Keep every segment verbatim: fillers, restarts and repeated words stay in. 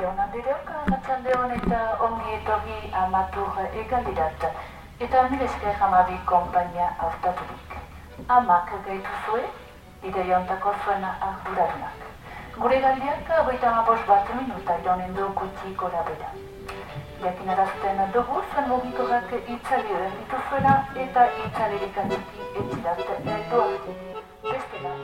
jaun Andereok, arratsaldeon eta ongi etorri amatur egalirat. Eta mil esker hamabi konpainia hautaturik. Amak gaituzue, ideiontako zuen arduradunak. Gure galdiak hogeita hamabost bat minuta ironen du gutxi gora bera. Jakinarazten dugu zuen mugikorrak itzali den dituzuela eta itzalirik antiki etxirat elduak. Bestela,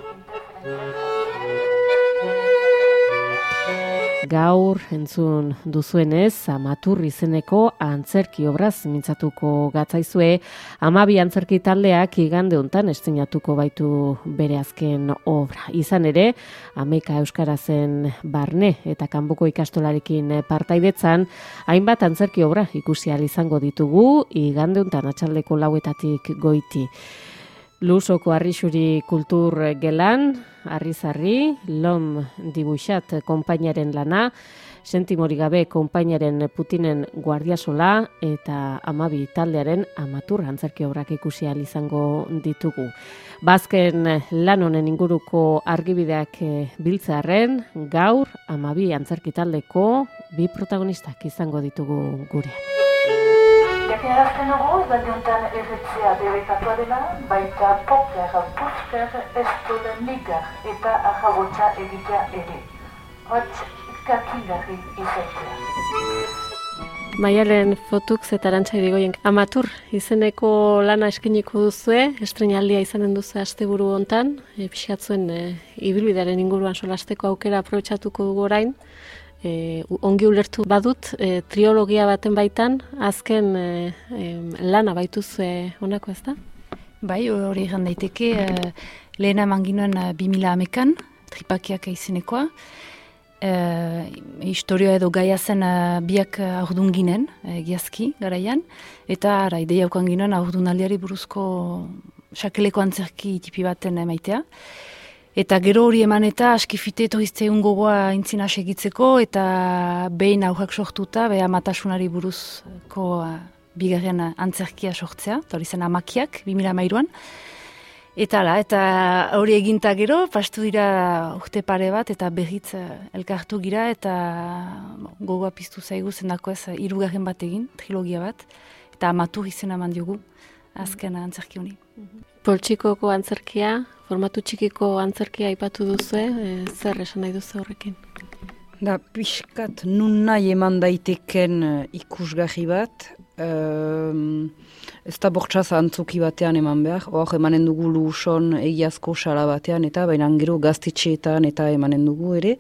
Gaur entzun duzuenez, Amatur izeneko antzerki obraz mintzatuko gatzaizue, hamabi antzerki taldeak igande hontan estreinatuko baitu bere azken obra. Izan ere, hamaika euskarazen barne eta kanpoko ikastolarekin partaidetzan, hainbat antzerki obra ikusi ahal izango ditugu, igande hontan atxaldeko lauetatik goiti. Lusoko Arrixuri Kultur Gelan, Arrizarri, Lom Dibuixat konpainaren lana, Sentimori gabe konpainaren Putinen Guardiasola eta hamabi taldearen Amatur antzerki obrak ikusi ahal izango ditugu. Bazken lan honen inguruko argibideak biltzearren, gaur hamabi antzerki taldeko bi protagonistak izango ditugu gurean. Jakinarazten dugu, galdiuntan erretzea debekatua dela, baita poker, pusker, estol, nigar eta ahabotza egitea ere. Hotz, kakingarri izatea. Maialen Fotuk eta Arantxa Irigoyen Amatur izeneko lana eskeniko duzue, estreinaldia izanen duzu asteburu hontan, e, pixkatzuen e, ibilbidearen inguruan solasteko aukera aprobetxatuko dugu orain. E, ongi ulertu badut, e, triologia baten baitan, azken e, e, lana baituzue honako ez da? Bai, hori egan daiteke, e, lehena eman ginoen bi mila hamekan, tripakiak izenekoa. E, historioa edo gaia zen e, biak aurdun ginen, e, giazki garaian, eta ara, ideia ukan ginoen aurdunaldiari buruzko sakeleko antzerki tipi baten emaitea. Eta gero hori eman eta askifite etorrizte gogoa intzina segitzeko eta behin aurrak sortuta, beha amatasunari buruzko uh, bigarren antzerkia sortzea, eta hori zen amakiak, bi mila hamairuan. Eta la, eta hori eginta gero, pastu dira urte pare bat eta berriz uh, elkartu gira eta bon, gogoa piztu zaigu zendako ez hirugarren bat egin, trilogia bat, eta Amatur izena eman diogu azken mm-hmm. antzerki honi. Mm-hmm. Poltsikoko antzerkia, formatu txikiko antzerkia aipatu duzue, e, zer esan nahi duzu horrekin? Da, pixkat nun nahi eman daiteken ikusgarri bat, um, ez da bortxaz antzoki batean eman behar, hor emanen dugu Luson egiazko sala batean, eta baina gero gaztetxeetan eta emanen dugu ere.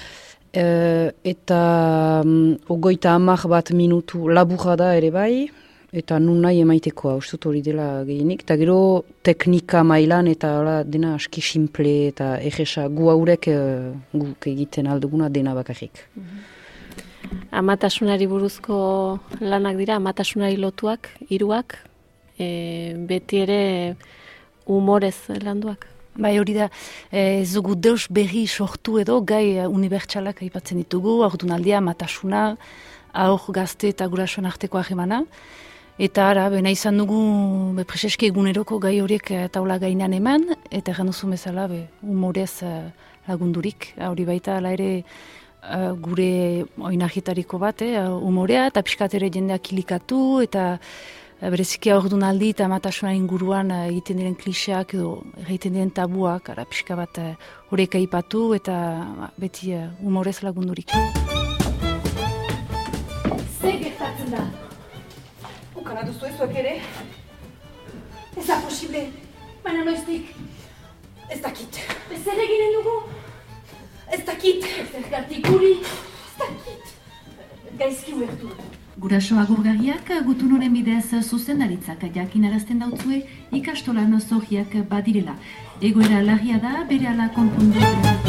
Uh, eta um, ogoita hamar bat minutu laburra da ere bai, eta nun nahi emaitekoa, uste hori dela gehienik. Eta gero teknika mailan eta ala, dena aski simple eta egesa gu haurek e, guk egiten alduguna dena bakarrik. Mm-hmm. Amatasunari buruzko lanak dira, amatasunari lotuak, hiruak, e, beti ere humorez landuak. Bai hori da, ez dugu deus berri sortu edo gai unibertsalak aipatzen ditugu, aurdunaldia, amatasuna, aur gazte eta gurasoen arteko ahemana. Eta ara, bena izan dugu be, preseski eguneroko gai horiek taula gainan eman, eta egan duzu bezala be, humorez uh, lagundurik. Hori baita ala ere uh, gure oinagitariko bat, eh, humorea, eta pixkat ere jendeak kilikatu, eta uh, bereziki aurdunaldi eta amatasunaren inguruan uh, egiten diren kliseak edo egiten diren tabuak, ara pixka bat uh, horiek aipatu, eta uh, beti uh, humorez lagundurik. Zer gertatzen da? Ukana duzu ezuak ere? Ez da posible, baina noiztik. Ez dakit. Ez ere eginen dugu? Ez dakit. Ez ergatik guri? Ez dakit. Gaizki uertu. Guraso agurgarriak gutunoren bidez zuzendaritzak jakinarazten dautzue ikastolan zorriak badirela. Egoera larria da, bere ala konpondu.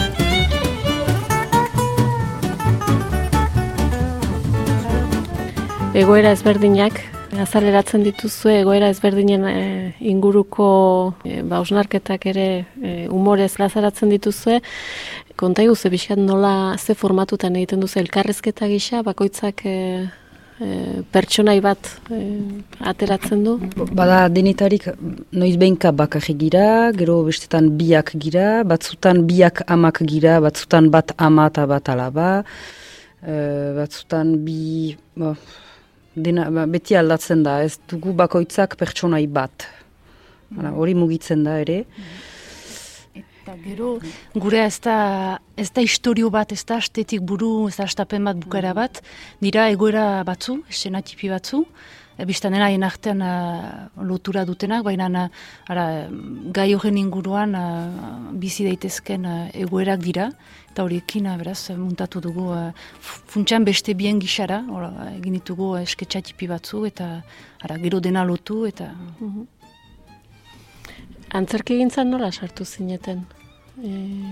Egoera ezberdinak, azaleratzen dituzue, egoera ezberdinen e, inguruko e, bausnarketak ere e, humorez lazaratzen dituzue. Konta iguze, bizkat nola ze formatutan egiten duzu elkarrezketa gisa, bakoitzak e, e, pertsonai bat e, ateratzen du? Bada denetarik noiz behinka bakarrik gira, gero bestetan biak gira, batzutan biak amak gira, batzutan bat ama eta bat alaba. Uh, batzutan bi, bo, dena, ba, beti aldatzen da, ez dugu bakoitzak pertsonai bat. Hala, hori mugitzen da ere. Eta gero, gure ez da, ez da historio bat, ez da astetik buru, ez da astapen bat bukaera bat, dira egoera batzu, eszenatipi batzu, Bistan dena hien artean uh, lotura dutenak, baina uh, ara, gai horren inguruan uh, bizi daitezken uh, egoerak dira, eta horiekin uh, beraz muntatu dugu uh, funtsan beste bien gixara, ora, egin ditugu uh, esketxatipi batzu, eta ara, gero dena lotu, eta... Uh-huh. Antzerki gintzan nola sartu zineten? E...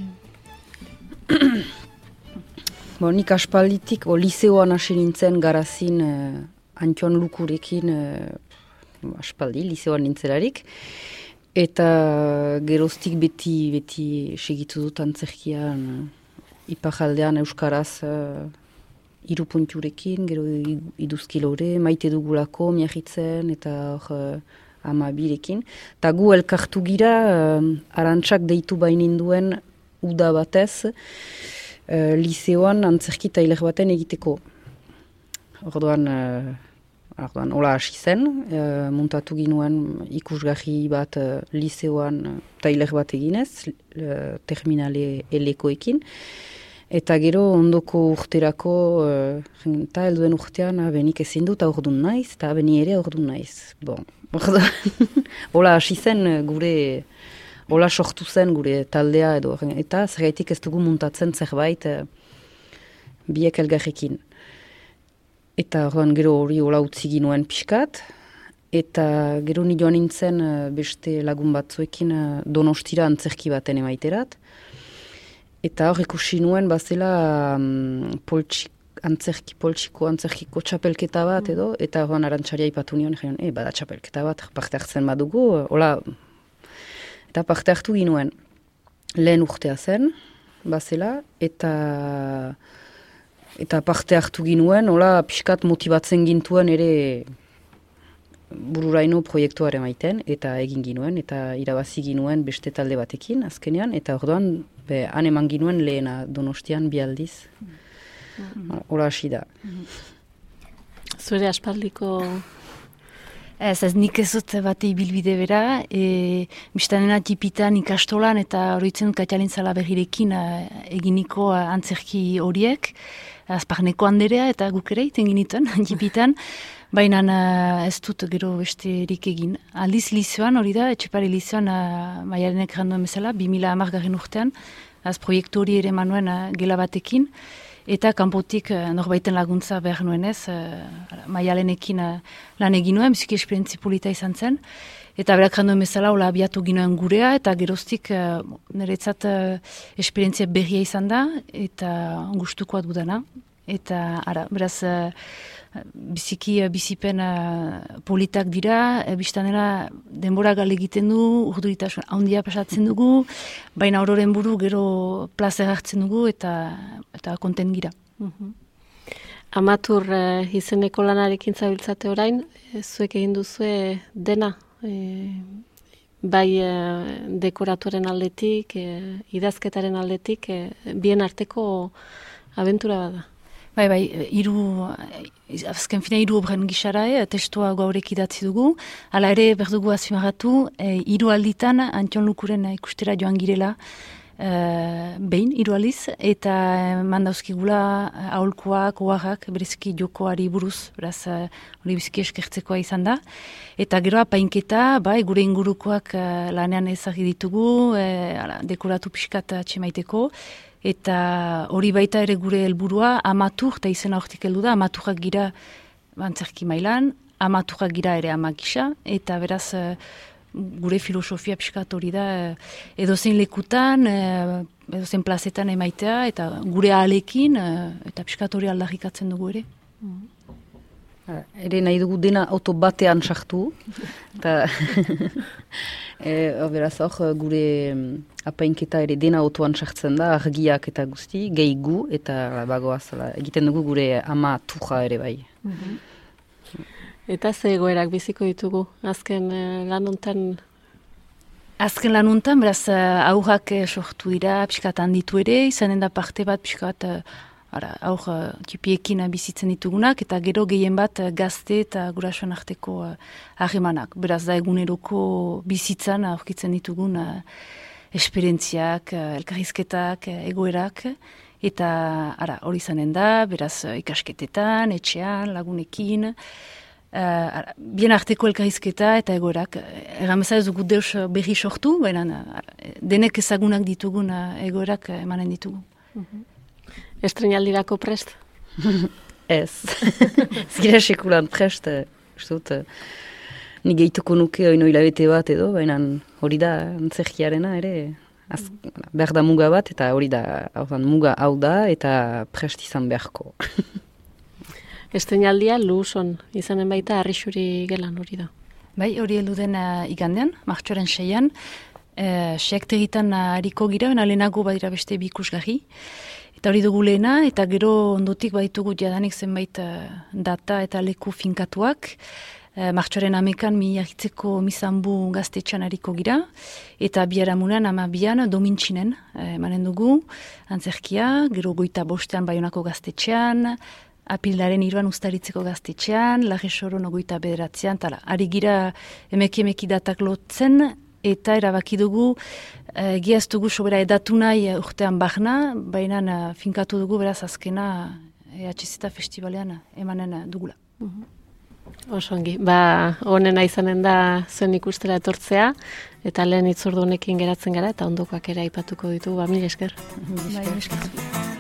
Bo, nik aspalditik, o, liseoan hasi nintzen garazin... Uh, Antion Lukurekin uh, aspaldi, liseoan nintzelarik. Eta geroztik beti, beti segitu dut antzerkian uh, iparaldean euskaraz uh, irupunturekin, gero iduzkilore, maite dugulako miagitzen eta hor uh, amabirekin. Eta gu elkartu gira, uh, arantxak deitu bainin duen uda batez, uh, liseoan antzerki tailer baten egiteko. Orduan, uh, orduan, hola hasi zen, uh, muntatu ginuen ikusgarri bat uh, liseoan uh, tailer bat eginez, uh, terminale elekoekin. Eta gero ondoko urterako, uh, eta helduen urtean, benik ezin dut aurdun naiz, eta beni ere aurdun naiz. Bon, orduan, hola hasi zen gure, hola sortu zen gure taldea edo, eta zergaitik ez dugu muntatzen zerbait uh, biek elgarrekin. Eta orduan gero hori hola utzi ginuen pixkat, eta gero ni joan nintzen beste lagun batzuekin Donostira antzerki baten emaiterat. Eta hor ikusi nuen bazela um, poltsik, antzerki, poltsiko antzerkiko txapelketa bat edo, eta orduan arantxaria ipatu nion, egin, e, bada txapelketa bat, parte hartzen badugu, hola, eta parte hartu ginuen. Lehen urtea zen, bazela, eta... Eta parte hartu ginuen, hola pixkat motibatzen gintuen ere bururaino proiektuare maiten, eta egin ginuen, eta irabazi ginuen beste talde batekin, azkenean, eta orduan, be, han eman ginuen lehena Donostian bi aldiz. Mm-hmm. Hola hasi da. Mm-hmm. Zure aspaldiko... Ez, ez nik ez dut bate ibilbide bera, e, biztanena tipitan ikastolan eta horitzen Katialintzala berrirekin eginiko antzerki horiek, azparneko handerea eta guk ere iten ginituen, tipitan, baina ez dut gero besterik egin. Aldiz lizoan hori da, etxepare lizoan Maialenek randuen bezala, bi mila hamargarren urtean, az proiektu hori ere manuen gela batekin, eta kanpotik uh, norbaiten laguntza behar nuenez, uh, Maialenekin uh, lan egin nuen, biziki esperientzi polita izan zen, eta berak randuen bezala hola abiatu ginoen gurea, eta geroztik uh, niretzat uh, esperientzia berria izan da, eta gustukoa dudana, eta ara, beraz, uh, biziki uh, bizipen uh, politak dira, uh, biztanera denbora gale egiten du, urduritasun handia pasatzen dugu, baina ororen buru gero plazer hartzen dugu eta eta konten gira. Uh-huh. Amatur uh, izeneko lanarekin zabiltzate orain, e, zuek egin duzue dena, e, bai uh, dekoratuaren aldetik, e, idazketaren aldetik, e, bien arteko abentura bada. Bai, bai, hiru, azken fina hiru obren gixara, e, testua gaurek idatzi dugu, hala ere berdugu azpimarratu, hiru e, alditan Antion Lukuren ikustera joan girela, e, behin, hiru aldiz, eta mandauzkigula aholkuak, oharrak, bereziki jokoari buruz, beraz, hori biziki eskertzekoa izan da, eta gero apainketa, bai, gure ingurukoak lanean ezagri ditugu, e, ala, dekoratu pixkat atxemaiteko, eta hori baita ere gure helburua amatur, eta izena hortik heldu da, amaturrak gira antzerki mailan, amaturrak gira ere amak gisa, eta beraz gure filosofia pixkat hori da, edozein lekutan, edozein plazetan emaitea, eta gure ahalekin, eta pixkat hori aldarrikatzen dugu ere. Mm. Ere nahi dugu dena auto batean sartu, eta e, beraz hor gure apainketa ere dena autoan sartzen da, argiak eta guzti, gehi gu, eta bagoaz, egiten dugu gure ama tuja ere bai. Mm-hmm. Eta ze egoerak biziko ditugu, azken eh, lan hontan? Azken lan hontan, beraz aurrak eh, sortu dira, pixkat handitu ere, izanen da parte bat pixkat ara, aur uh, txipiekin bizitzen ditugunak, eta gero gehien bat uh, gazte eta gurasoen arteko harremanak. Uh, Beraz da eguneroko bizitzan aurkitzen ditugun uh, esperientziak, uh, elkarrizketak, uh, egoerak, eta ara, hori izanen da, beraz uh, ikasketetan, etxean, lagunekin, Uh, bien arteko elkarrizketa eta egoerak. Errameza ez dugu deus berri sortu, baina uh, denek ezagunak ditugun uh, egoerak uh, emanen ditugu. Mm-hmm. Estrenaldirako prest? Ez. Zira sekulan prest, uh, dut, uh, ni gehituko nuke oino hilabete bat edo, baina hori da antzerkiarena ere, az, mm. behar da muga bat, eta hori da, ordan, muga hau da, eta prest izan beharko. Estreinaldia Luson izanen baita Arrixuri gelan hori da. Bai, hori heldu den uh, igandean, martxoaren seian, uh, seaktegitan uh, hariko gira, baina lehenago badira beste bi ikusgarri. Eta hori dugu lehena, eta gero ondotik baditugu jadanik zenbait uh, data eta leku finkatuak. Uh, martxoaren amekan mi jarritzeko mizanbu gaztetxan hariko gira, eta biharamunan ama bian domintxinen uh, emanen dugu, antzerkia, gero goita bostean Baionako gaztetxean, apildaren iruan ustaritzeko gaztetxean, Larresoron ogoita bederatzean, tala, ari gira emeki emeki datak lotzen, eta erabaki dugu, e, giaztugu sobera edatu nahi urtean bahna, baina uh, finkatu dugu beraz azkena E H Z Festivalean emanen dugula. Mm-hmm. Osongi, ba, honena izanen da zuen ikustera etortzea, eta lehen itzordu honekin geratzen gara, eta ondokoak ere aipatuko ditugu, ba, mil esker. Mil esker.